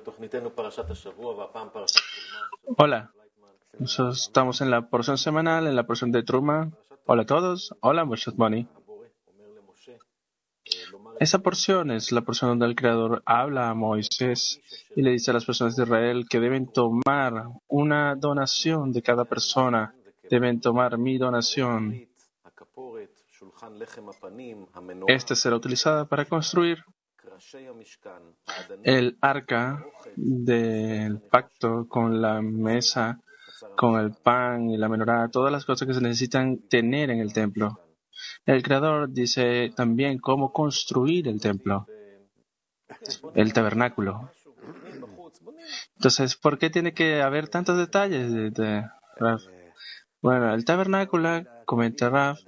Hola, nosotros estamos en la porción semanal, en la porción de Truma. Hola a todos. Hola, Moshe Moni. Esa porción es la porción donde el Creador habla a Moisés y le dice a las personas de Israel que deben tomar una donación de cada persona. Deben tomar mi donación. Esta será utilizada para construir el arca del pacto con la mesa, con el pan y la menorá, todas las cosas que se necesitan tener en el templo. El Creador dice también cómo construir el templo, el tabernáculo. Entonces, ¿por qué tiene que haber tantos detalles de Raf? Bueno, el tabernáculo, comenta Raf,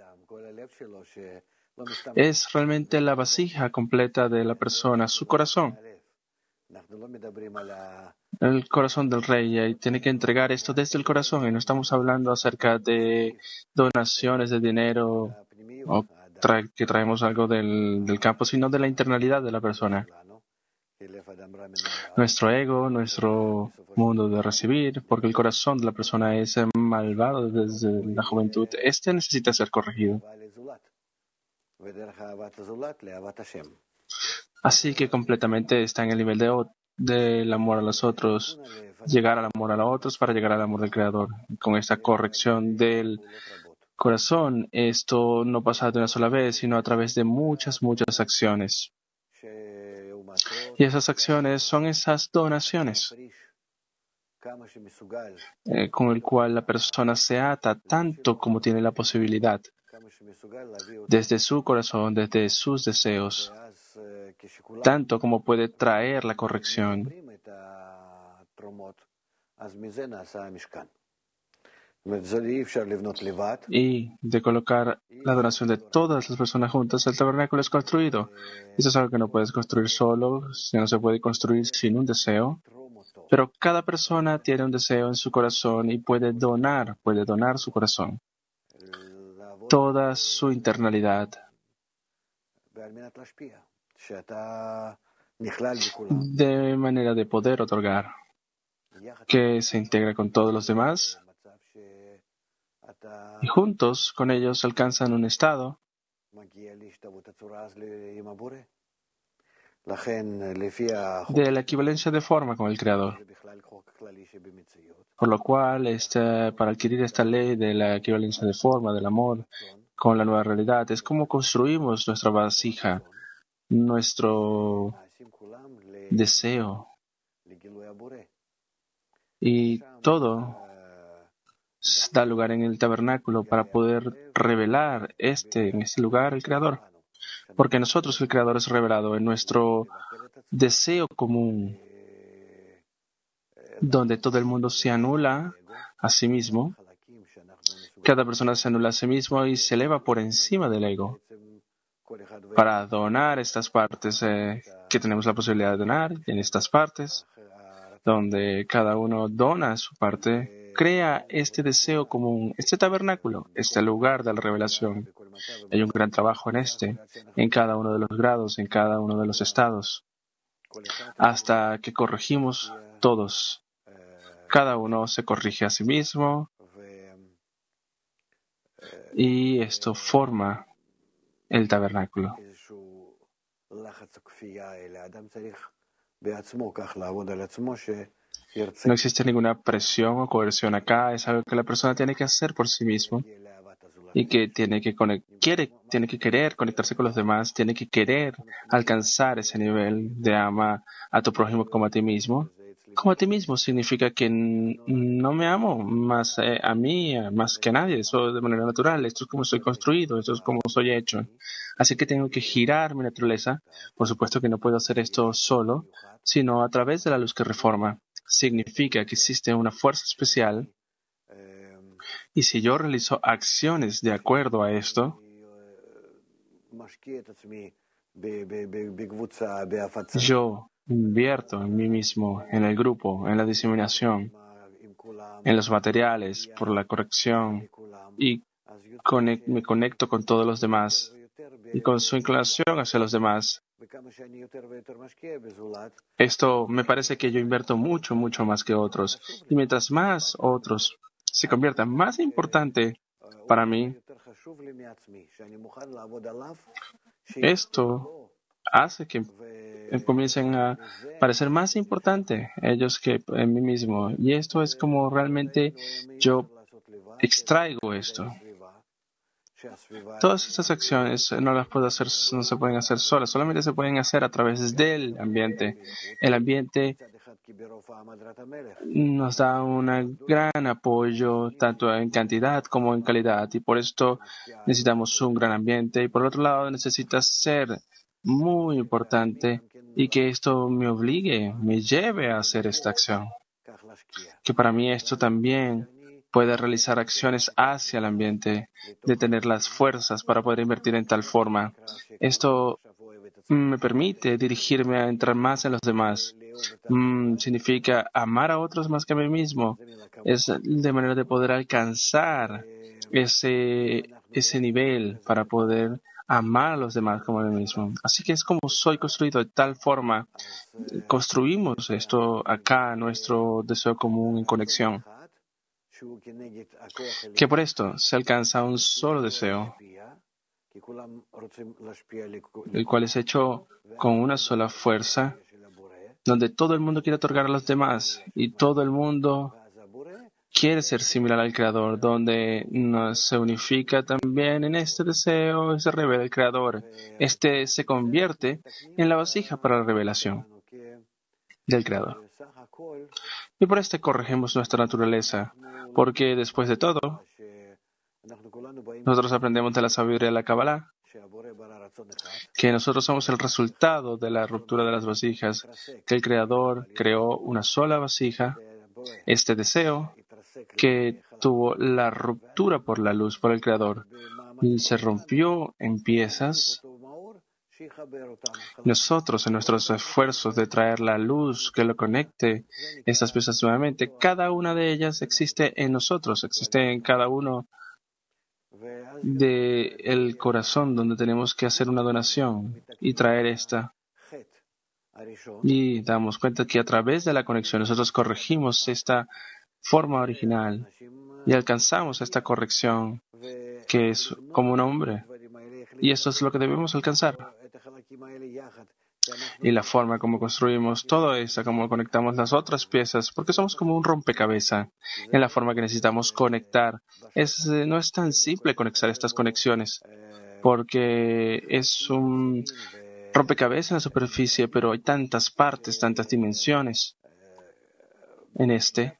es realmente la vasija completa de la persona, su corazón, el corazón del rey, y tiene que entregar esto desde el corazón. Y no estamos hablando acerca de donaciones de dinero o que traemos algo del campo, sino de la internalidad de la persona. Nuestro ego, nuestro mundo de recibir, porque el corazón de la persona es malvado desde la juventud. Este necesita ser corregido. Así que completamente está en el nivel del amor a los otros, llegar al amor a los otros para llegar al amor del Creador. Con esta corrección del corazón, esto no pasa de una sola vez, sino a través de muchas acciones. Y esas acciones son esas donaciones con el cual la persona se ata tanto como tiene la posibilidad, desde su corazón, desde sus deseos, tanto como puede traer la corrección. Y de colocar la donación de todas las personas juntas, el tabernáculo es construido. Eso es algo que no puedes construir solo, no se puede construir sin un deseo. Pero cada persona tiene un deseo en su corazón y puede donar su corazón, toda su internalidad, de manera de poder otorgar, que se integra con todos los demás y juntos con ellos alcanzan un estado de la equivalencia de forma con el Creador. Por lo cual, para adquirir esta ley de la equivalencia de forma, del amor con la nueva realidad, es como construimos nuestra vasija, nuestro deseo. Y todo da lugar en el tabernáculo para poder revelar en este lugar el Creador. Porque nosotros el Creador es revelado en nuestro deseo común, donde todo el mundo se anula a sí mismo. Cada persona se anula a sí mismo y se eleva por encima del ego para donar estas partes que tenemos la posibilidad de donar. En estas partes, donde cada uno dona su parte, crea este deseo común, este tabernáculo, este lugar de la revelación. Hay un gran trabajo en cada uno de los grados, en cada uno de los estados, hasta que corregimos todos. Cada uno se corrige a sí mismo y esto forma el tabernáculo. No existe ninguna presión o coerción acá, es algo que la persona tiene que hacer por sí mismo y que tiene que querer conectarse con los demás, tiene que querer alcanzar ese nivel de ama a tu prójimo como a ti mismo. Como a ti mismo significa que no me amo más a mí, más que a nadie, eso de manera natural, esto es como soy construido, esto es como soy hecho. Así que tengo que girar mi naturaleza. Por supuesto que no puedo hacer esto solo, sino a través de la luz que reforma. Significa que existe una fuerza especial y si yo realizo acciones de acuerdo a esto, yo invierto en mí mismo, en el grupo, en la diseminación, en los materiales, por la corrección y me conecto con todos los demás y con su inclinación hacia los demás. Esto me parece que yo invierto mucho, mucho más que otros. Y mientras más otros se conviertan más importante para mí, esto hace que comiencen a parecer más importante ellos que en mí mismo. Y esto es como realmente yo extraigo esto. Todas estas acciones no las puedo hacer, no se pueden hacer solas, solamente se pueden hacer a través del ambiente. El ambiente nos da un gran apoyo, tanto en cantidad como en calidad, y por esto necesitamos un gran ambiente. Y por otro lado, necesita ser muy importante y que esto me obligue, me lleve a hacer esta acción. Que para mí esto también puede realizar acciones hacia el ambiente, de tener las fuerzas para poder invertir en tal forma. Esto me permite dirigirme a entrar más en los demás. Significa amar a otros más que a mí mismo. Es de manera de poder alcanzar ese nivel para poder amar a los demás como a mí mismo. Así que es como soy construido de tal forma. Construimos esto acá, nuestro deseo común en conexión. Que por esto se alcanza un solo deseo, el cual es hecho con una sola fuerza, donde todo el mundo quiere otorgar a los demás y todo el mundo quiere ser similar al Creador, donde se unifica también en este deseo, se revela el Creador. Este se convierte en la vasija para la revelación del Creador. Y por este corregimos nuestra naturaleza, porque después de todo, nosotros aprendemos de la sabiduría de la Kabbalah que nosotros somos el resultado de la ruptura de las vasijas, que el Creador creó una sola vasija, este deseo que tuvo la ruptura por la luz, por el Creador, y se rompió en piezas. Nosotros, en nuestros esfuerzos de traer la luz que lo conecte, estas piezas nuevamente, cada una de ellas existe en nosotros, existe en cada uno de el corazón donde tenemos que hacer una donación y traer esta. Y damos cuenta que a través de la conexión nosotros corregimos esta forma original y alcanzamos esta corrección que es como un hombre. Y esto es lo que debemos alcanzar. Y la forma como construimos todo esto, como conectamos las otras piezas, porque somos como un rompecabezas en la forma que necesitamos conectar. No es tan simple conectar estas conexiones, porque es un rompecabezas en la superficie, pero hay tantas partes, tantas dimensiones en este.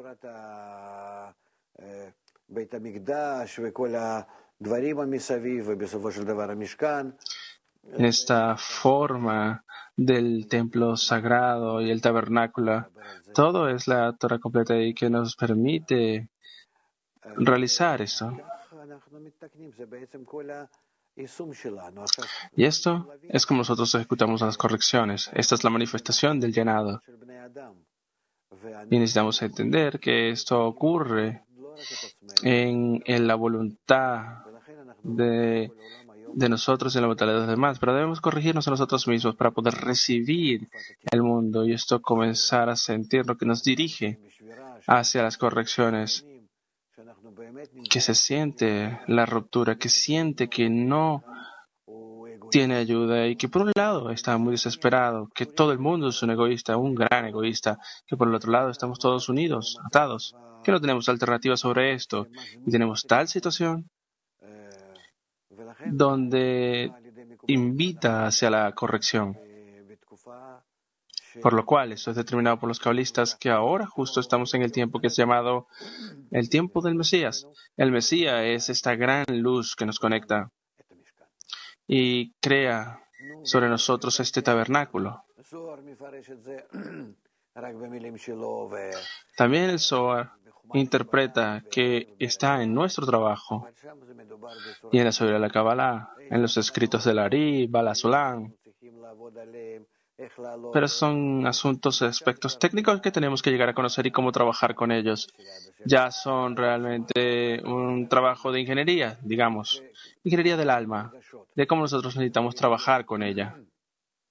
En esta forma del templo sagrado y el tabernáculo, todo es la Torah completa y que nos permite realizar esto. Y esto es como nosotros ejecutamos las correcciones. Esta es la manifestación del llenado. Y necesitamos entender que esto ocurre en la voluntad de nosotros y en la voluntad de los demás, pero debemos corregirnos a nosotros mismos para poder recibir el mundo y esto comenzar a sentir lo que nos dirige hacia las correcciones, que se siente la ruptura, que siente que no tiene ayuda y que por un lado está muy desesperado, que todo el mundo es un egoísta, un gran egoísta, que por el otro lado estamos todos unidos, atados, que no tenemos alternativa sobre esto y tenemos tal situación donde invita hacia la corrección. Por lo cual, esto es determinado por los cabalistas que ahora justo estamos en el tiempo que es llamado el tiempo del Mesías. El Mesías es esta gran luz que nos conecta y crea sobre nosotros este tabernáculo. También el Zohar interpreta que está en nuestro trabajo y en la sabiduría de la Kabbalah, en los escritos del Ari, Bala Sulam. Pero son asuntos, aspectos técnicos que tenemos que llegar a conocer y cómo trabajar con ellos. Ya son realmente un trabajo de ingeniería, digamos, ingeniería del alma, de cómo nosotros necesitamos trabajar con ella.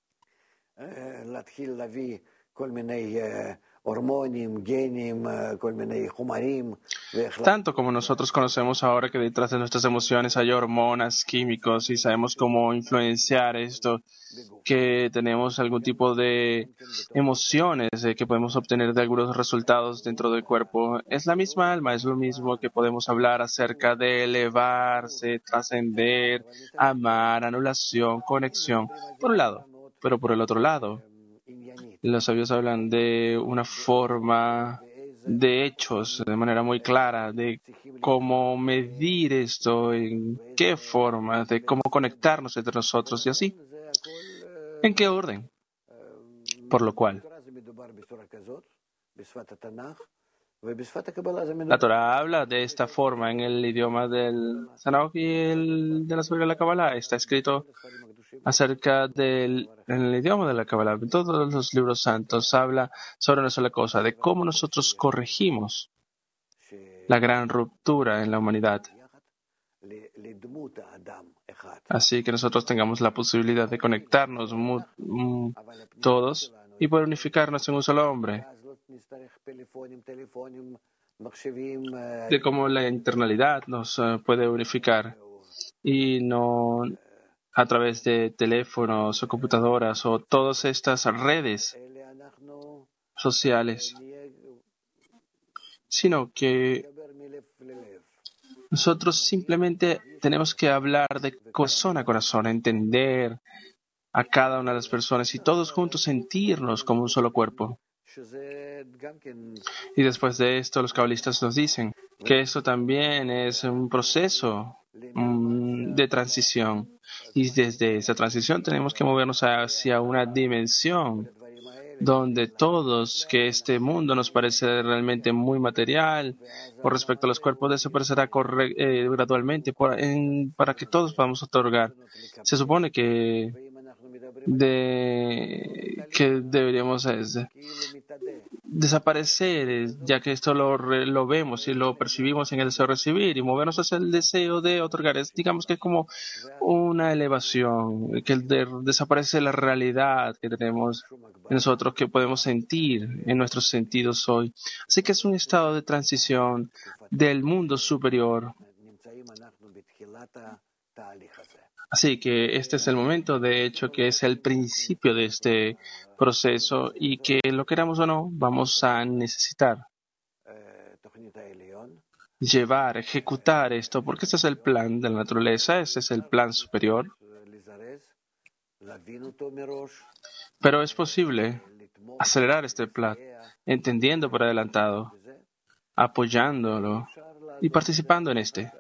Tanto como nosotros conocemos ahora que detrás de nuestras emociones hay hormonas, químicos y sabemos cómo influenciar esto, que tenemos algún tipo de emociones que podemos obtener de algunos resultados dentro del cuerpo. Es la misma alma, es lo mismo que podemos hablar acerca de elevarse, trascender, amar, anulación, conexión, por un lado. Pero por el otro lado, los sabios hablan de una forma de hechos, de manera muy clara, de cómo medir esto, en qué forma, de cómo conectarnos entre nosotros y así. ¿En qué orden? Por lo cual, la Torah habla de esta forma en el idioma del Tanakh y de la Surah de la Kabbalah. Está escrito acerca en el idioma de la Kabbalah. En todos los libros santos habla sobre una sola cosa, de cómo nosotros corregimos la gran ruptura en la humanidad. Así que nosotros tengamos la posibilidad de conectarnos todos y poder unificarnos en un solo hombre. De cómo la internalidad nos puede unificar y no a través de teléfonos o computadoras o todas estas redes sociales, sino que nosotros simplemente tenemos que hablar de corazón a corazón, entender a cada una de las personas y todos juntos sentirnos como un solo cuerpo. Y después de esto, los cabalistas nos dicen que esto también es un proceso de transición. Y desde esa transición tenemos que movernos hacia una dimensión donde todos, que este mundo nos parece realmente muy material, con respecto a los cuerpos, desaparecerá gradualmente para que todos podamos otorgar. Se supone que deberíamos desaparecer, ya que esto lo vemos y lo percibimos en el deseo de recibir y movernos hacia el deseo de otorgar. Digamos que es como una elevación, que desaparece la realidad que tenemos en nosotros, que podemos sentir en nuestros sentidos hoy. Así que es un estado de transición del mundo superior. Así que este es el momento, de hecho, que es el principio de este proceso y que lo queramos o no, vamos a necesitar ejecutar esto, porque este es el plan de la naturaleza, este es el plan superior. Pero es posible acelerar este plan, entendiendo por adelantado, apoyándolo y participando en este.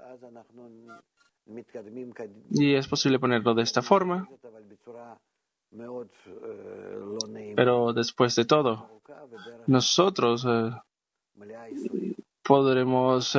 Y es posible ponerlo de esta forma, pero después de todo, nosotros podremos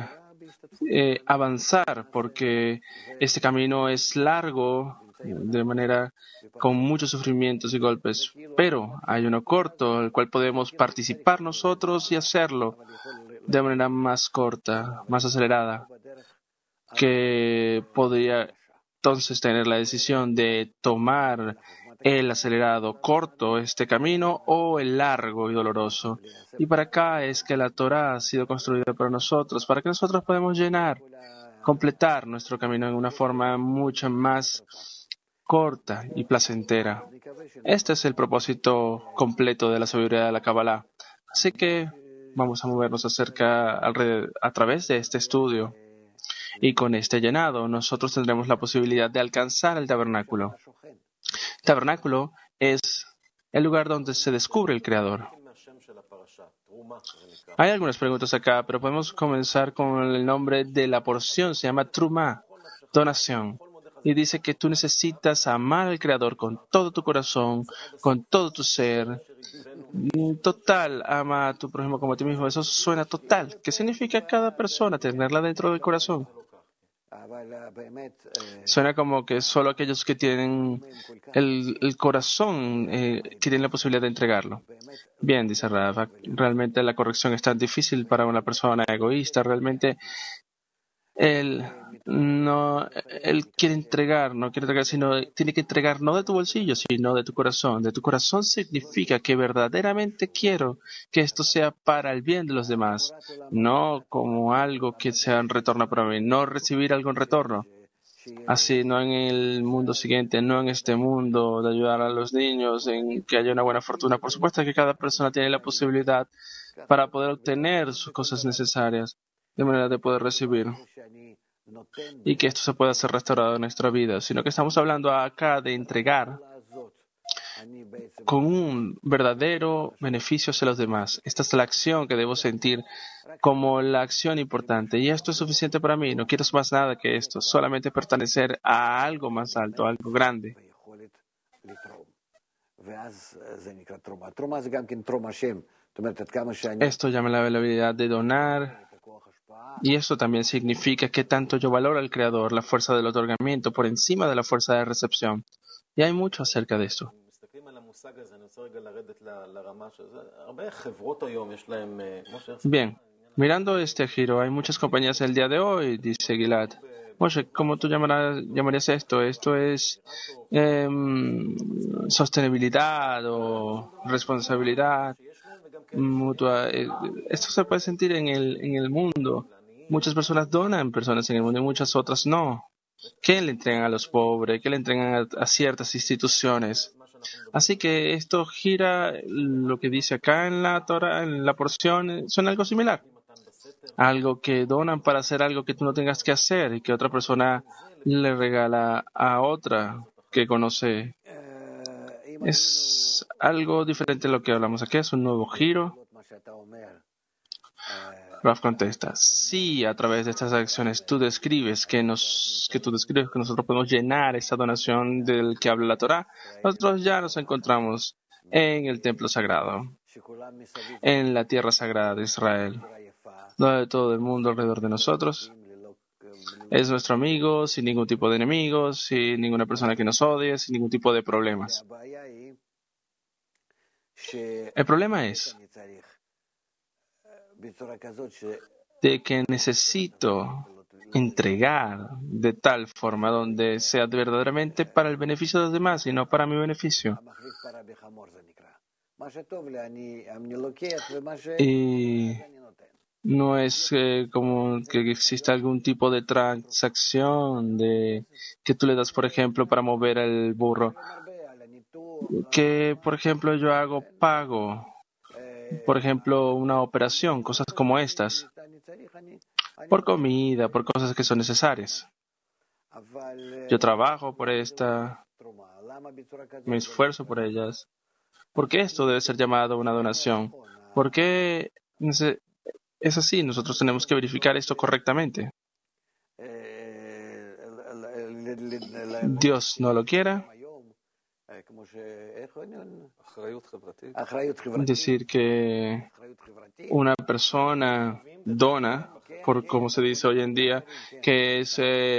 avanzar porque este camino es largo, de manera con muchos sufrimientos y golpes, pero hay uno corto, el cual podemos participar nosotros y hacerlo de manera más corta, más acelerada, que podría entonces tener la decisión de tomar el acelerado corto, este camino, o el largo y doloroso. Y para acá es que la Torah ha sido construida para nosotros, para que nosotros podamos completar nuestro camino en una forma mucho más corta y placentera. Este es el propósito completo de la sabiduría de la Kabbalah. Así que vamos a movernos a través de este estudio. Y con este llenado, nosotros tendremos la posibilidad de alcanzar el tabernáculo. El tabernáculo es el lugar donde se descubre el Creador. Hay algunas preguntas acá, pero podemos comenzar con el nombre de la porción. Se llama Trumá, donación. Y dice que tú necesitas amar al Creador con todo tu corazón, con todo tu ser. Total, ama a tu prójimo como a ti mismo. Eso suena total. ¿Qué significa cada persona tenerla dentro del corazón? Suena como que solo aquellos que tienen el corazón que tienen la posibilidad de entregarlo. Bien, dice Rafa, realmente la corrección es tan difícil para una persona egoísta. Realmente Él no, él quiere entregar, no quiere entregar, sino tiene que entregar no de tu bolsillo, sino de tu corazón. De tu corazón significa que verdaderamente quiero que esto sea para el bien de los demás, no como algo que sea en retorno para mí, no recibir algo en retorno. Así, no en el mundo siguiente, no en este mundo, de ayudar a los niños, en que haya una buena fortuna. Por supuesto que cada persona tiene la posibilidad para poder obtener sus cosas necesarias, de manera de poder recibir, y que esto se pueda ser restaurado en nuestra vida, sino que estamos hablando acá de entregar con un verdadero beneficio hacia los demás. Esta es la acción que debo sentir como la acción importante. Y esto es suficiente para mí. No quiero más nada que esto. Solamente pertenecer a algo más alto, a algo grande. Esto llama la habilidad de donar. Y eso también significa que tanto yo valoro al Creador, la fuerza del otorgamiento, por encima de la fuerza de recepción. Y hay mucho acerca de esto. Bien, mirando este giro, hay muchas compañías el día de hoy, dice Gilad. Moshe, ¿cómo tú llamarías esto? Esto es sostenibilidad o responsabilidad mutua. Esto se puede sentir en el mundo. Muchas personas donan personas en el mundo y muchas otras no. ¿Qué le entregan a los pobres? ¿Qué le entregan a ciertas instituciones? Así que esto gira lo que dice acá en la Torah, en la porción, son algo similar. Algo que donan para hacer algo que tú no tengas que hacer y que otra persona le regala a otra que conoce. Es algo diferente a lo que hablamos aquí, es un nuevo giro. Raf contesta, sí, a través de estas acciones tú describes que nosotros podemos llenar esa donación del que habla la Torá. Nosotros ya nos encontramos en el templo sagrado, en la tierra sagrada de Israel, donde todo el mundo alrededor de nosotros es nuestro amigo, sin ningún tipo de enemigos, sin ninguna persona que nos odie, sin ningún tipo de problemas. El problema es de que necesito entregar de tal forma donde sea verdaderamente para el beneficio de los demás y no para mi beneficio. Y no es como que exista algún tipo de transacción de que tú le das, por ejemplo, para mover el burro. Que, por ejemplo, yo hago pago, por ejemplo, una operación, cosas como estas, por comida, por cosas que son necesarias. Yo trabajo por esta, me esfuerzo por ellas. ¿Por qué esto debe ser llamado una donación? ¿Por qué es así? Nosotros tenemos que verificar esto correctamente. Dios no lo quiera. Decir que una persona dona, por como se dice hoy en día, que es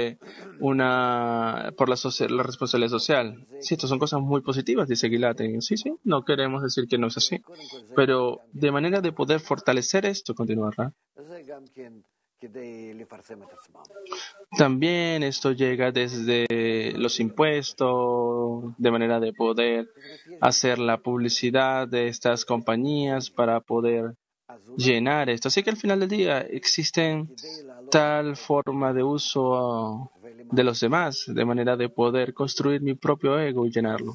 por la responsabilidad social. Sí, estas son cosas muy positivas, dice Gilad. Sí, sí, no queremos decir que no es así, pero de manera de poder fortalecer esto, continuará. También esto llega desde los impuestos, de manera de poder hacer la publicidad de estas compañías para poder llenar esto. Así que al final del día existen tal forma de uso de los demás, de manera de poder construir mi propio ego y llenarlo.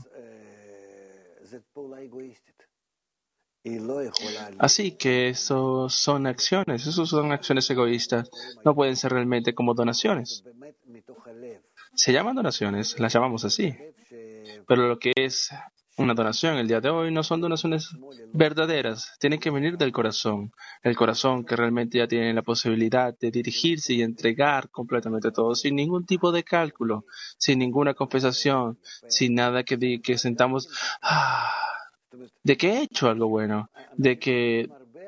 Así que eso son acciones egoístas, no pueden ser realmente como donaciones. Se llaman donaciones, las llamamos así, pero lo que es una donación el día de hoy no son donaciones verdaderas, tienen que venir del corazón, el corazón que realmente ya tiene la posibilidad de dirigirse y entregar completamente todo, sin ningún tipo de cálculo, sin ninguna compensación, sin nada que sentamos, de que he hecho algo bueno, de que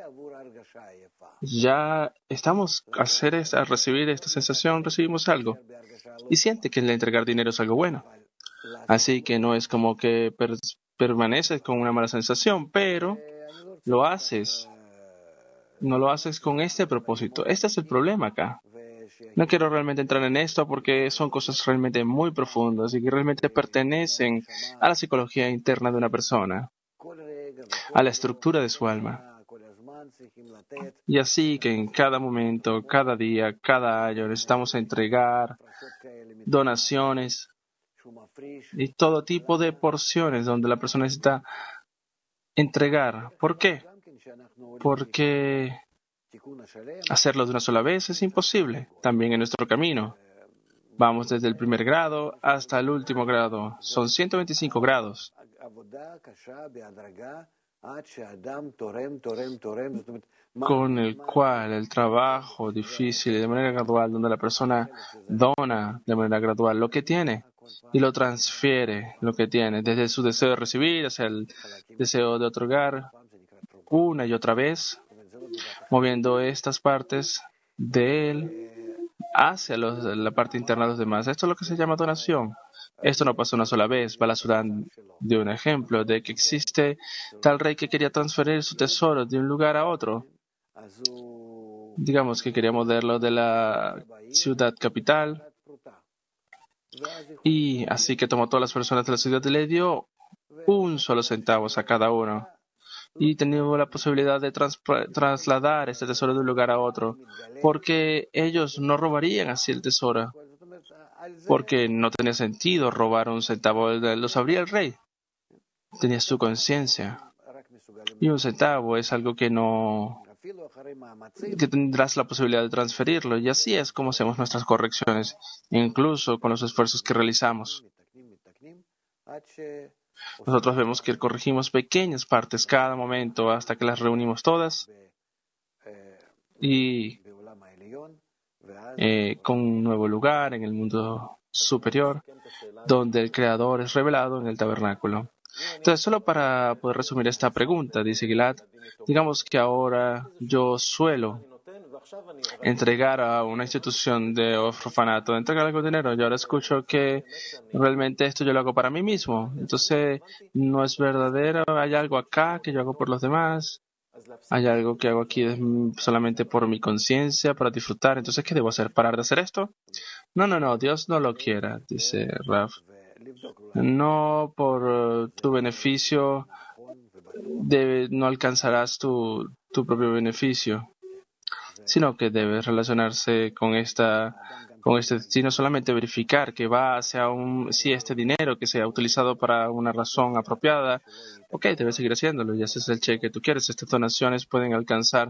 ya estamos a recibir esta sensación, recibimos algo y siente que el entregar dinero es algo bueno. Así que no es como que permaneces con una mala sensación, pero no lo haces con este propósito. Este es el problema acá. No quiero realmente entrar en esto porque son cosas realmente muy profundas y que realmente pertenecen a la psicología interna de una persona, a la estructura de su alma. Y así que en cada momento, cada día, cada año necesitamos entregar donaciones y todo tipo de porciones donde la persona necesita entregar. ¿Por qué? Porque hacerlo de una sola vez es imposible. También en nuestro camino. Vamos desde el primer grado hasta el último grado. Son 125 grados. Con el cual el trabajo difícil de manera gradual, donde la persona dona de manera gradual lo que tiene y lo transfiere, lo que tiene, desde su deseo de recibir hacia el deseo de otorgar, una y otra vez, moviendo estas partes de él hacia la parte interna de los demás. Esto es lo que se llama donación. Esto no pasó una sola vez. Bala Sudán dio un ejemplo de que existe tal rey que quería transferir su tesoro de un lugar a otro. Digamos que quería moverlo de la ciudad capital. Y así que tomó todas las personas de la ciudad y le dio un solo centavo a cada uno. Y tenía la posibilidad de trasladar este tesoro de un lugar a otro, porque ellos no robarían así el tesoro, porque no tenía sentido robar un centavo, lo sabría el rey, tenía su conciencia, y un centavo es algo que tendrás la posibilidad de transferirlo, y así es como hacemos nuestras correcciones, incluso con los esfuerzos que realizamos. Nosotros vemos que corregimos pequeñas partes cada momento hasta que las reunimos todas y con un nuevo lugar en el mundo superior donde el Creador es revelado en el tabernáculo. Entonces, solo para poder resumir esta pregunta, dice Gilad, digamos que ahora yo suelo entregar a una institución de orfanato, entregar algo de dinero. Yo ahora escucho que realmente esto yo lo hago para mí mismo. Entonces, no es verdadero. Hay algo acá que yo hago por los demás. Hay algo que hago aquí solamente por mi conciencia, para disfrutar. Entonces, ¿qué debo hacer? ¿Parar de hacer esto? No. Dios no lo quiera, dice Raf. No por tu beneficio no alcanzarás tu propio beneficio, sino que debes relacionarse con este destino, solamente verificar que va hacia si este dinero que sea utilizado para una razón apropiada, ok, debes seguir haciéndolo y ese es el cheque que tú quieres. Estas donaciones pueden alcanzar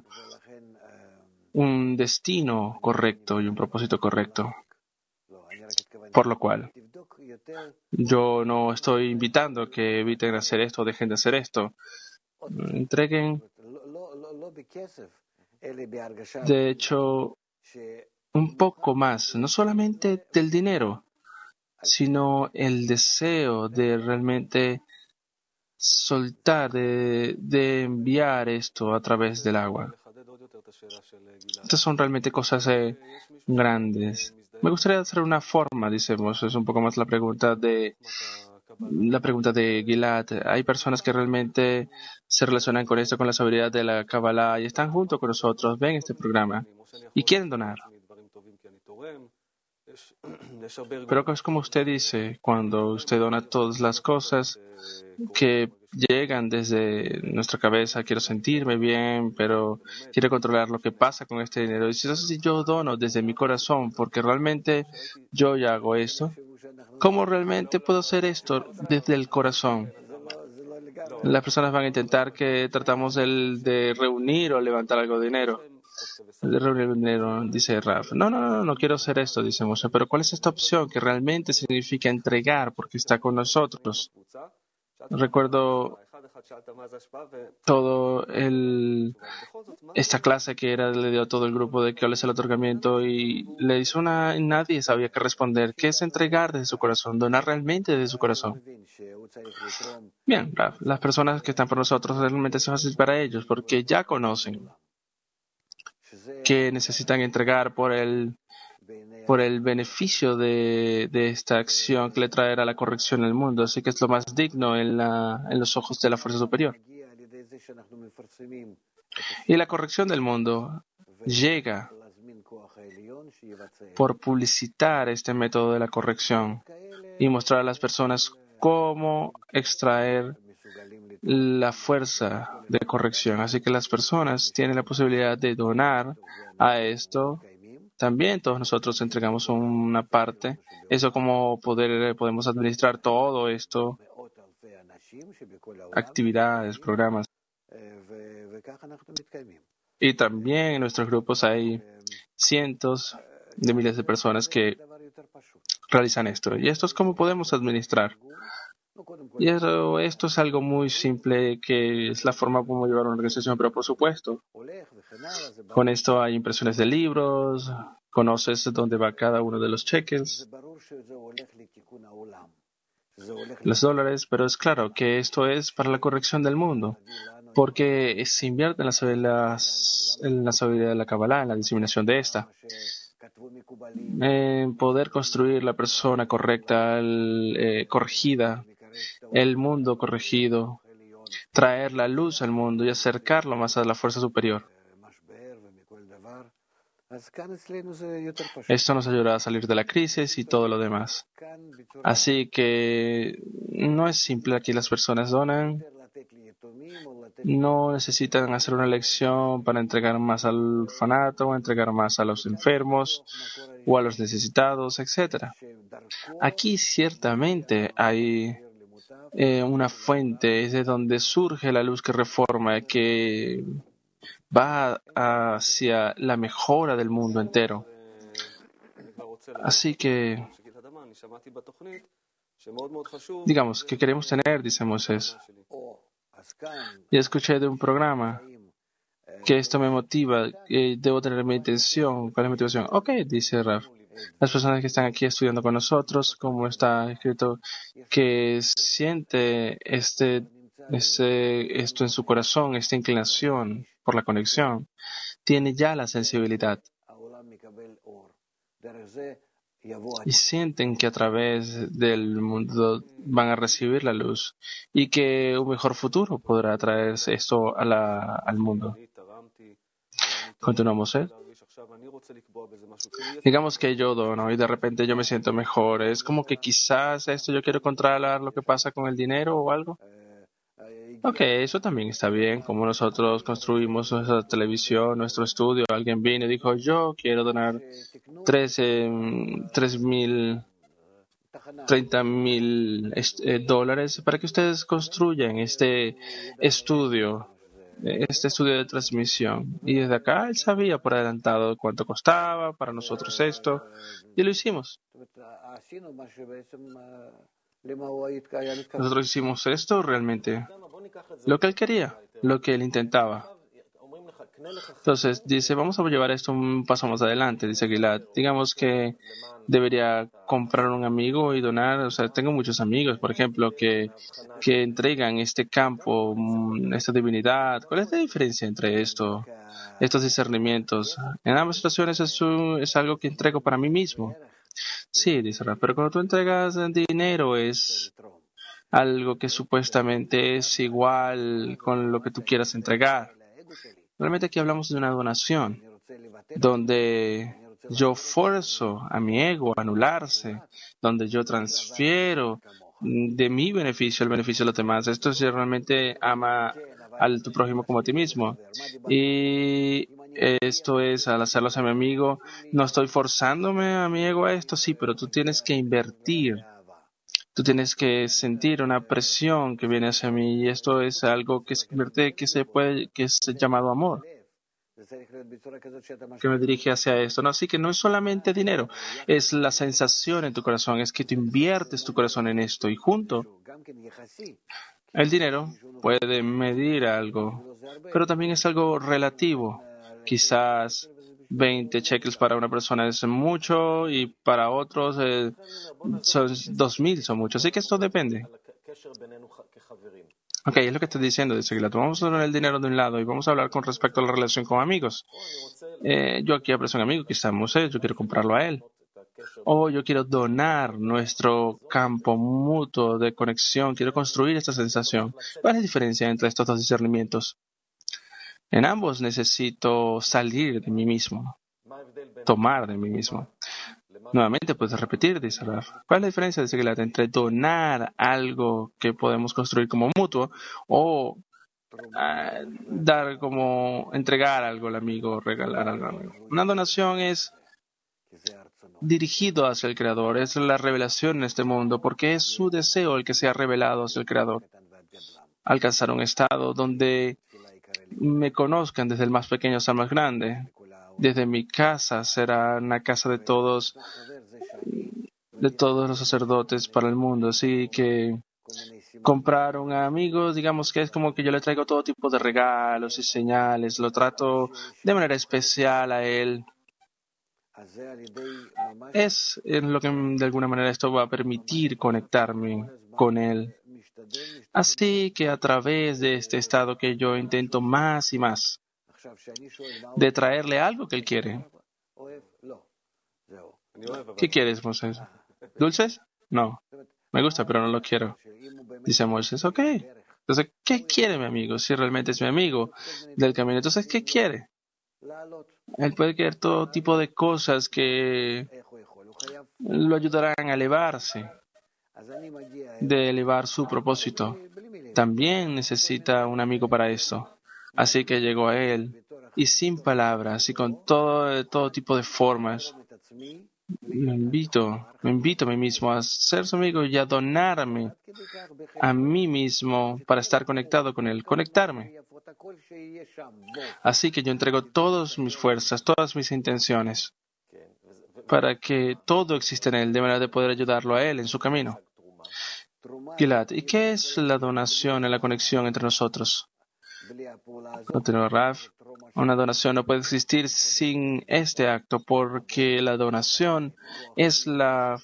un destino correcto y un propósito correcto. Por lo cual, yo no estoy invitando que eviten hacer esto o dejen de hacer esto. Entreguen, de hecho, un poco más, no solamente del dinero, sino el deseo de realmente soltar, de enviar esto a través del agua. Estas son realmente cosas grandes. Me gustaría hacer una forma, decimos, es un poco más la pregunta de Gilad. Hay personas que realmente se relacionan con esto, con la sabiduría de la Kabbalah y están junto con nosotros, ven este programa y quieren donar. Pero es como usted dice, cuando usted dona todas las cosas que llegan desde nuestra cabeza, quiero sentirme bien, pero quiero controlar lo que pasa con este dinero. Y si yo dono desde mi corazón, porque realmente yo ya hago esto, ¿cómo realmente puedo hacer esto desde el corazón? Las personas van a intentar que tratamos de reunir o levantar algo de dinero. De reunir dinero, dice Raf. No quiero hacer esto, dice Moshe. Pero ¿cuál es esta opción que realmente significa entregar porque está con nosotros? Recuerdo esta clase que le dio a todo el grupo de cuál es el otorgamiento y le hizo y nadie sabía qué responder. ¿Qué es entregar desde su corazón? Donar realmente desde su corazón. Bien, las personas que están por nosotros realmente es fácil para ellos porque ya conocen que necesitan entregar por el beneficio de esta acción que le traerá la corrección al mundo. Así que es lo más digno en los ojos de la fuerza superior. Y la corrección del mundo llega por publicitar este método de la corrección y mostrar a las personas cómo extraer la fuerza de corrección. Así que las personas tienen la posibilidad de donar a esto. También todos nosotros entregamos una parte. Eso como podemos administrar todo esto, actividades, programas. Y también en nuestros grupos hay cientos de miles de personas que realizan esto. Y esto es como podemos administrar. Y esto es algo muy simple, que es la forma como llevar una organización, pero por supuesto, con esto hay impresiones de libros, conoces dónde va cada uno de los cheques, los dólares, pero es claro que esto es para la corrección del mundo, porque se invierte en la sabiduría de la Kabbalah, en la diseminación de esta, en poder construir la persona correcta, corregida, el mundo corregido, traer la luz al mundo y acercarlo más a la fuerza superior. Esto nos ayudará a salir de la crisis y todo lo demás. Así que no es simple. Aquí las personas donan. No necesitan hacer una elección para entregar más al orfanato, o entregar más a los enfermos o a los necesitados, etc. Aquí ciertamente hay una fuente, es de donde surge la luz que reforma, que va hacia la mejora del mundo entero. Así que, digamos, ¿qué queremos tener? Dice Moisés. Y escuché de un programa que esto me motiva, debo tener mi intención. ¿Cuál es mi motivación? Ok, dice Raf. Las personas que están aquí estudiando con nosotros, como está escrito, que siente esto en su corazón, esta inclinación por la conexión, tiene ya la sensibilidad. Y sienten que a través del mundo van a recibir la luz y que un mejor futuro podrá traerse esto al mundo. Continuamos, ¿eh? Digamos que yo dono y de repente yo me siento mejor. Es como que quizás esto yo quiero controlar lo que pasa con el dinero o algo. Ok, eso también está bien. Como nosotros construimos nuestra televisión, nuestro estudio, alguien vino y dijo, yo quiero donar 30,000 dólares para que ustedes construyan este estudio de transmisión. Y desde acá él sabía por adelantado cuánto costaba para nosotros esto, y lo hicimos. Nosotros hicimos esto realmente, lo que él quería, lo que él intentaba. Entonces dice, vamos a llevar esto un paso más adelante, dice Gilad. Digamos que debería comprar un amigo y donar. O sea, tengo muchos amigos, por ejemplo, que entregan este campo, esta divinidad. ¿Cuál es la diferencia entre estos discernimientos? En ambas situaciones es algo que entrego para mí mismo. Sí, dice Raf, pero cuando tú entregas dinero es algo que supuestamente es igual con lo que tú quieras entregar. Realmente aquí hablamos de una donación, donde yo forzo a mi ego a anularse, donde yo transfiero de mi beneficio el beneficio de los demás. Esto es realmente ama a tu prójimo como a ti mismo. Y esto es, al hacerlo a mi amigo, no estoy forzándome a mi ego a esto, sí, pero tú tienes que invertir. Tú tienes que sentir una presión que viene hacia mí y esto es algo que se convierte, que es llamado amor, que me dirige hacia esto. ¿No? Así que no es solamente dinero, es la sensación en tu corazón, es que tú inviertes tu corazón en esto y junto el dinero puede medir algo, pero también es algo relativo. Quizás 20 shekels para una persona es mucho y para otros son 2,000 son muchos. Así que esto depende. Ok, es lo que estoy diciendo, dice Gilat. Vamos a poner el dinero de un lado y vamos a hablar con respecto a la relación con amigos. Yo aquí aprecio a un amigo que está en museo, yo quiero comprarlo a él. O yo quiero donar nuestro campo mutuo de conexión, quiero construir esta sensación. ¿Cuál es la diferencia entre estos dos discernimientos? En ambos necesito salir de mí mismo. tomar de mí mismo. Nuevamente puedes repetir, dice Raf. ¿Cuál es la diferencia, dice Gilad, entre donar algo que podemos construir como mutuo o dar como entregar algo al amigo, regalar algo al amigo? Una donación es dirigido hacia el Creador, es la revelación en este mundo, porque es su deseo el que sea revelado hacia el Creador. Alcanzar un estado donde me conozcan desde el más pequeño hasta el más grande. Desde mi casa será una casa de todos los sacerdotes para el mundo. Así que comprar un amigo, digamos que es como que yo le traigo todo tipo de regalos y señales, lo trato de manera especial a él. Es en lo que de alguna manera esto va a permitir conectarme con él. Así que a través de este estado que yo intento más y más de traerle algo que él quiere. ¿Qué quieres, Moisés? ¿Dulces? No. Me gusta, pero no lo quiero. Dice Moisés, ok. Entonces, ¿qué quiere mi amigo? Si realmente es mi amigo del camino. Entonces, ¿qué quiere? Él puede querer todo tipo de cosas que lo ayudarán a elevarse, de elevar su propósito. También necesita un amigo para esto. Así que llegó a él y sin palabras y con todo tipo de formas. Me invito a mí mismo a ser su amigo y a donarme a mí mismo para estar conectado con él, conectarme. Así que yo entrego todas mis fuerzas, todas mis intenciones para que todo exista en él, de manera de poder ayudarlo a él en su camino. Gilad, ¿y qué es la donación en la conexión entre nosotros? Continuó Raf. Una donación no puede existir sin este acto, porque la donación es la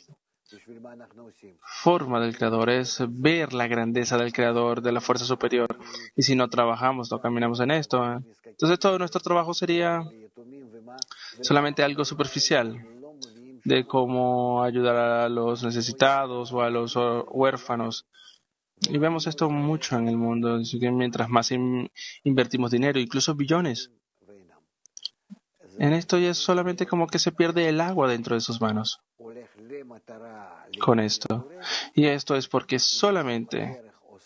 forma del Creador, es ver la grandeza del Creador, de la fuerza superior. Y si no trabajamos, no caminamos en esto, entonces todo nuestro trabajo sería solamente algo superficial, de cómo ayudar a los necesitados o a los huérfanos. Y vemos esto mucho en el mundo, así que mientras más invertimos dinero, incluso billones, en esto ya es solamente como que se pierde el agua dentro de sus manos con esto. Y esto es porque solamente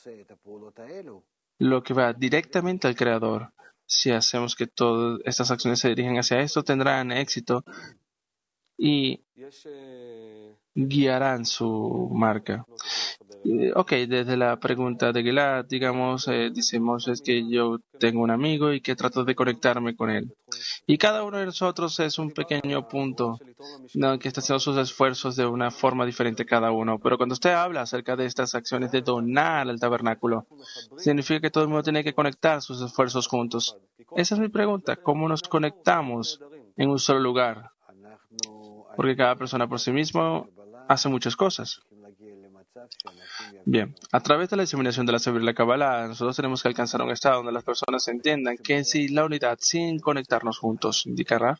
lo que va directamente al Creador, si hacemos que todas estas acciones se dirigen hacia esto, tendrán éxito y guiarán su marca. Ok, desde la pregunta de Gilad, digamos, decimos es que yo tengo un amigo y que trato de conectarme con él. Y cada uno de nosotros es un pequeño punto, ¿no?, que está haciendo sus esfuerzos de una forma diferente cada uno. Pero cuando usted habla acerca de estas acciones de donar al tabernáculo, significa que todo el mundo tiene que conectar sus esfuerzos juntos. Esa es mi pregunta, ¿cómo nos conectamos en un solo lugar? Porque cada persona por sí mismo hace muchas cosas. Bien, a través de la diseminación de la sabiduría y la Kabbalah, nosotros tenemos que alcanzar un estado donde las personas entiendan que en sí la unidad, sin conectarnos juntos, indica Raf.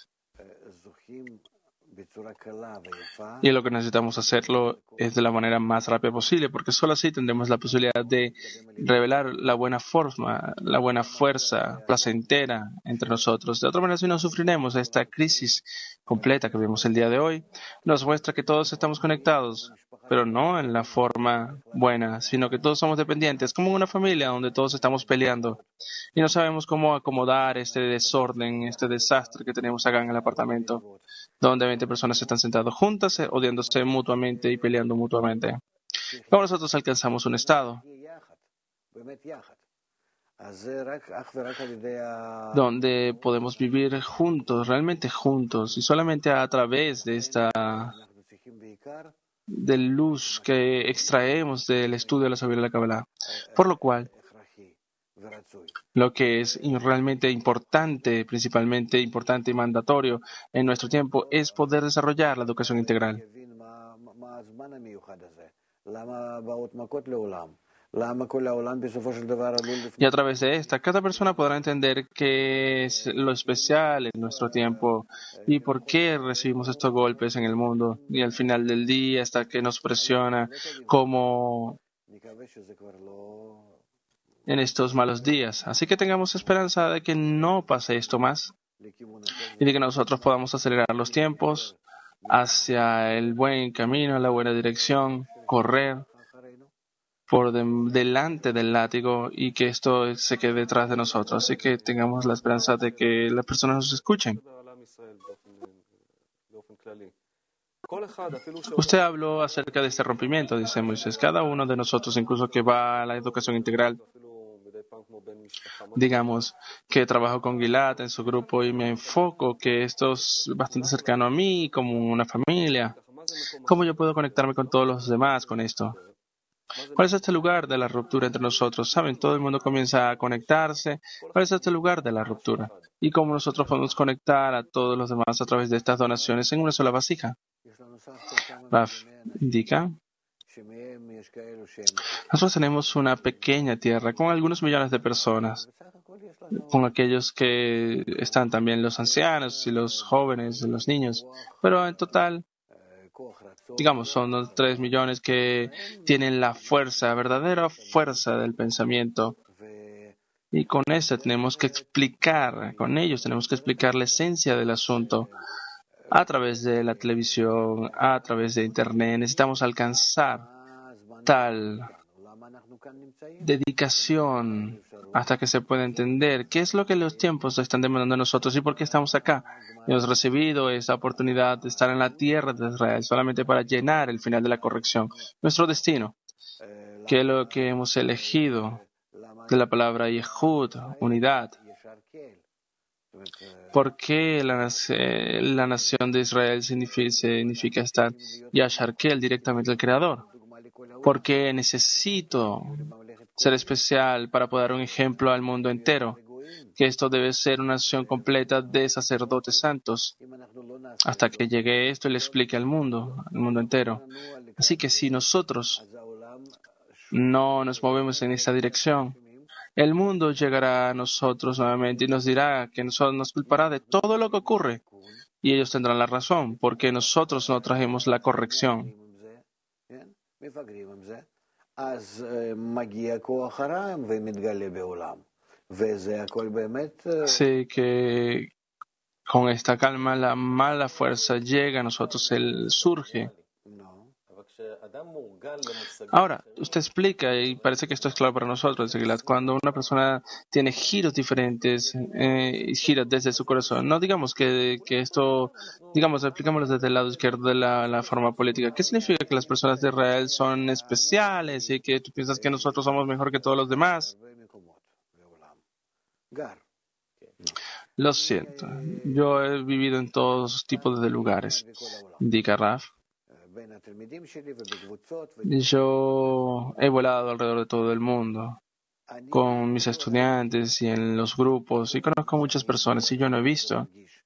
Y lo que necesitamos hacerlo es de la manera más rápida posible, porque solo así tendremos la posibilidad de revelar la buena forma, la buena fuerza placentera entre nosotros. De otra manera, si no sufriremos esta crisis completa que vemos el día de hoy, nos muestra que todos estamos conectados, pero no en la forma buena, sino que todos somos dependientes, como una familia donde todos estamos peleando y no sabemos cómo acomodar este desorden, este desastre que tenemos acá en el apartamento, donde 20 personas están sentadas juntas, odiándose mutuamente y peleando mutuamente. ¿Cómo nosotros alcanzamos un estado donde podemos vivir juntos, realmente juntos, y solamente a través de esta de luz que extraemos del estudio de la sabiduría de la Kabbalah? Por lo cual, lo que es realmente importante, principalmente importante y mandatorio en nuestro tiempo, es poder desarrollar la educación integral. Y a través de esta, cada persona podrá entender qué es lo especial en nuestro tiempo y por qué recibimos estos golpes en el mundo. Y al final del día, hasta que nos presiona como en estos malos días. Así que tengamos esperanza de que no pase esto más. y de que nosotros podamos acelerar los tiempos hacia el buen camino, la buena dirección, correr por delante del látigo y que esto se quede detrás de nosotros. Así que tengamos la esperanza de que las personas nos escuchen. Usted habló acerca de este rompimiento, dice Moisés. Cada uno de nosotros, incluso que va a la educación integral, digamos que trabajo con Gilad en su grupo y me enfoco que esto es bastante cercano a mí, como una familia. ¿Cómo yo puedo conectarme con todos los demás con esto? ¿Cuál es este lugar de la ruptura entre nosotros? Saben, todo el mundo comienza a conectarse. ¿Cuál es este lugar de la ruptura? Y cómo nosotros podemos conectar a todos los demás a través de estas donaciones en una sola vasija. Raf indica. Nosotros tenemos una pequeña tierra con algunos millones de personas, con aquellos que están también los ancianos y los jóvenes y los niños, pero en total, digamos, son los 3 millones que tienen la fuerza, verdadera fuerza del pensamiento. Y con eso tenemos que explicar, con ellos tenemos que explicar la esencia del asunto a través de la televisión, a través de Internet. Necesitamos alcanzar tal dedicación hasta que se pueda entender qué es lo que los tiempos están demandando de nosotros y por qué estamos acá. Hemos recibido esta oportunidad de estar en la tierra de Israel solamente para llenar el final de la corrección. Nuestro destino, que es lo que hemos elegido de la palabra Yehud, unidad. ¿Por qué la nación de Israel significa estar Yasharkel, directamente el Creador? Porque necesito ser especial para poder dar un ejemplo al mundo entero, que esto debe ser una nación completa de sacerdotes santos, hasta que llegue esto y le explique al mundo entero. Así que si nosotros no nos movemos en esta dirección, el mundo llegará a nosotros nuevamente y nos dirá que nos culpará de todo lo que ocurre. Y ellos tendrán la razón, porque nosotros no trajimos la corrección. Así que con esta calma la mala fuerza llega a nosotros, él surge. Ahora, usted explica, y parece que esto es claro para nosotros, cuando una persona tiene giros diferentes, gira desde su corazón, no digamos que esto, digamos, explicámoslo desde el lado izquierdo de la forma política. ¿Qué significa que las personas de Israel son especiales y que tú piensas que nosotros somos mejor que todos los demás? Lo siento, yo he vivido en todos tipos de lugares, indica Raf. Yo he volado alrededor de todo el mundo con mis estudiantes y en los grupos y conozco muchas personas y yo no he visto,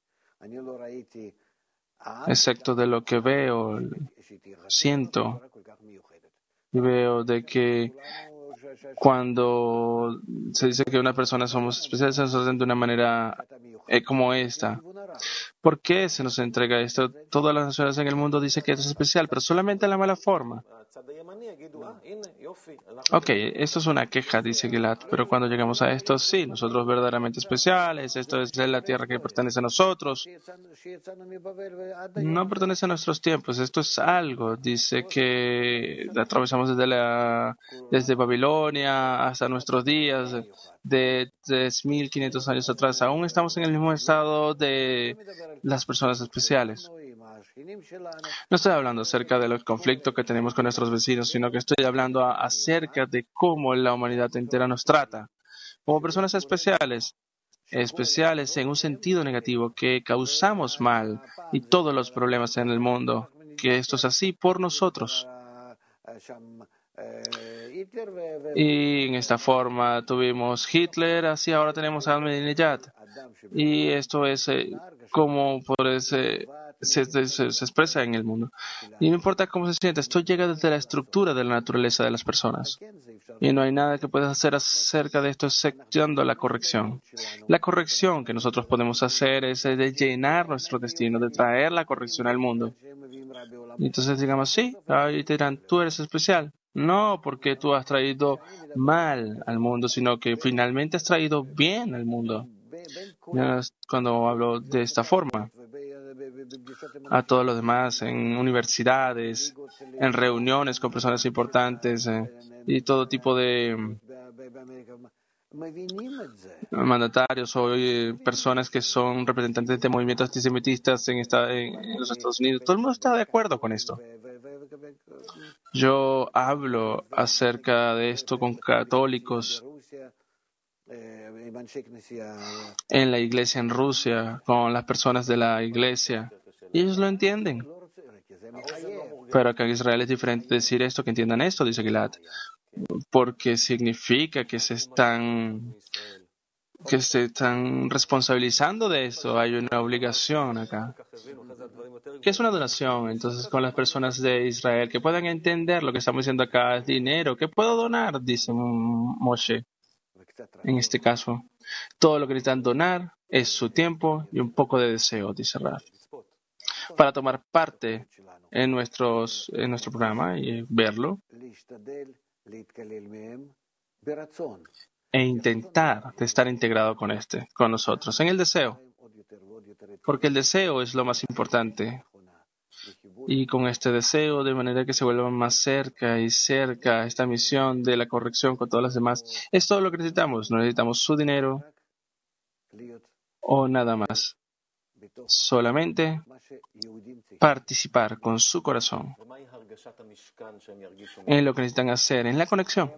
excepto de lo que veo, siento y veo de que cuando se dice que una persona somos especiales, se nos hacen de una manera como esta. ¿Por qué se nos entrega esto? Todas las naciones en el mundo dicen que esto es especial, pero solamente en la mala forma. Ok, esto es una queja, dice Gilad, pero cuando llegamos a esto, sí, nosotros verdaderamente especiales, esto es la tierra que pertenece a nosotros. No pertenece a nuestros tiempos, esto es algo, dice que atravesamos desde Babilonia hasta nuestros días, de 3.500 años atrás. Aún estamos en el mismo estado de las personas especiales. No estoy hablando acerca de los conflictos que tenemos con nuestros vecinos, sino que estoy hablando acerca de cómo la humanidad entera nos trata como personas especiales en un sentido negativo, que causamos mal y todos los problemas en el mundo, que esto es así por nosotros. Y en esta forma tuvimos Hitler, así ahora tenemos a Ahmadinejad. Y esto es como por ese se expresa en el mundo. Y no importa cómo se siente, esto llega desde la estructura de la naturaleza de las personas. Y no hay nada que puedas hacer acerca de esto exceptuando la corrección. La corrección que nosotros podemos hacer es de llenar nuestro destino, de traer la corrección al mundo. Y entonces digamos, sí, ahí te dirán, tú eres especial. No porque tú has traído mal al mundo, sino que finalmente has traído bien al mundo. Cuando hablo de esta forma, a todos los demás en universidades, en reuniones con personas importantes y todo tipo de mandatarios o personas que son representantes de movimientos antisemitistas en los Estados Unidos. Todo el mundo está de acuerdo con esto. Yo hablo acerca de esto con católicos en la iglesia en Rusia, con las personas de la iglesia, y ellos lo entienden. Pero acá en Israel es diferente decir esto, que entiendan esto, dice Gilad, porque significa que se están responsabilizando de esto. Hay una obligación acá. ¿Qué es una donación? Entonces, con las personas de Israel que puedan entender lo que estamos diciendo acá es dinero. ¿Qué puedo donar? Dice Moshe. En este caso, todo lo que necesitan donar es su tiempo y un poco de deseo, dice Raf, para tomar parte en nuestro programa y verlo e intentar de estar integrado con nosotros, en el deseo, porque el deseo es lo más importante. Y con este deseo, de manera que se vuelvan más cerca y cerca a esta misión de la corrección con todas las demás, es todo lo que necesitamos. No necesitamos su dinero o nada más. Solamente participar con su corazón en lo que necesitan hacer, en la conexión.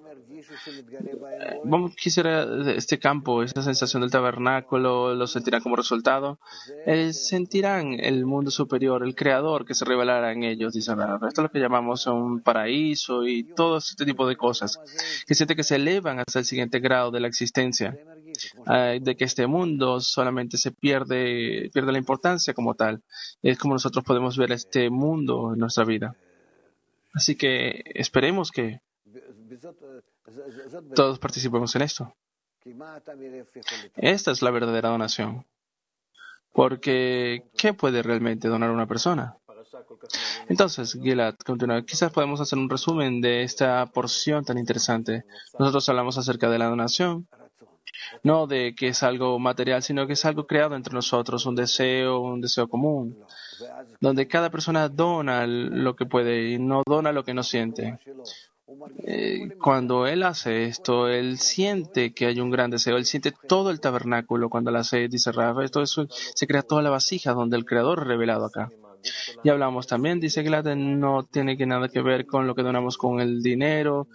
Quisiera este campo, esa sensación del tabernáculo, lo sentirán como resultado. Sentirán el mundo superior, el creador que se revelará en ellos, dice Rab. Esto es lo que llamamos un paraíso y todo este tipo de cosas que siente que se elevan hasta el siguiente grado de la existencia. De que este mundo solamente se pierde la importancia como tal. Es como nosotros podemos ver este mundo en nuestra vida. Así que esperemos que todos participemos en esto. Esta es la verdadera donación. Porque, ¿qué puede realmente donar una persona? Entonces, Gilad continúa. Quizás podemos hacer un resumen de esta porción tan interesante. Nosotros hablamos acerca de la donación. No de que es algo material, sino que es algo creado entre nosotros, un deseo común, donde cada persona dona lo que puede y no dona lo que no siente. Cuando él hace esto, él siente que hay un gran deseo, él siente todo el tabernáculo cuando lo hace, dice Rafa, esto se crea toda la vasija donde el Creador es revelado acá. Y hablamos también, dice Gilad, no tiene nada que ver con lo que donamos con el dinero,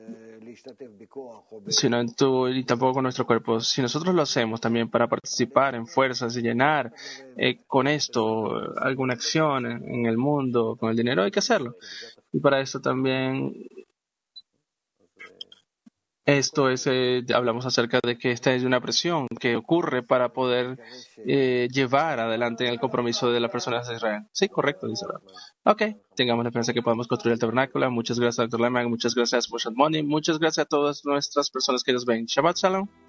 sino y tampoco con nuestro cuerpo. Si nosotros lo hacemos también para participar en fuerzas y llenar con esto alguna acción en el mundo, con el dinero, hay que hacerlo. Y para esto también, hablamos acerca de que esta es una presión que ocurre para poder llevar adelante el compromiso de las personas de Israel. Sí, correcto, dice Rab. Ok, tengamos la esperanza que podamos construir el tabernáculo. Muchas gracias, Dr. Lemag. Muchas gracias, Moshe Moni. Muchas gracias a todas nuestras personas que nos ven. Shabbat Shalom.